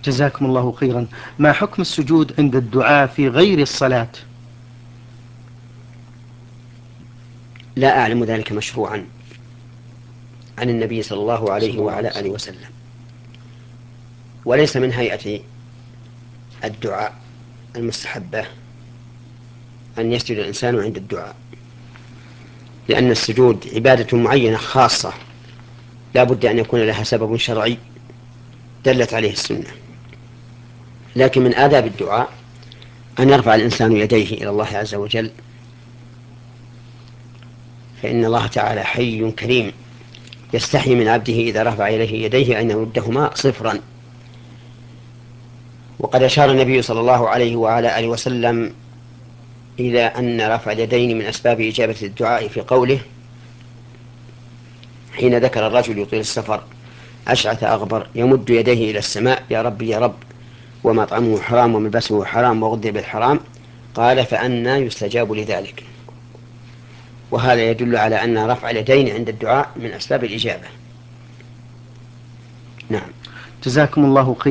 جزاكم الله خيرا. ما حكم السجود عند الدعاء في غير الصلاة؟ لا أعلم ذلك مشروعا عن النبي صلى الله صلى عليه الله عليه وعلى آله وسلم. وسلم، وليس من هيئة الدعاء المستحبة أن يسجد الإنسان عند الدعاء، لأن السجود عبادة معينة خاصة لا بد أن يكون لها سبب شرعي دلت عليه السنة. لكن من آداب الدعاء أن يرفع الإنسان يديه إلى الله عز وجل، فإن الله تعالى حي كريم يستحي من عبده إذا رفع إليه يديه أن يردهما صفرا. وقد أشار النبي صلى الله عليه وعلى آله وسلم إلى أن رفع اليدين من أسباب إجابة الدعاء في قوله حين ذكر الرجل يطيل السفر أشعث أغبر يمد يديه إلى السماء يا رب يا رب ومطعمه حرام وملبسه حرام وغذي بالحرام، قال فأنى يستجاب لذلك. وهذا يدل على أن رفع اليدين عند الدعاء من أسباب الإجابة. نعم. جزاكم الله خيرا.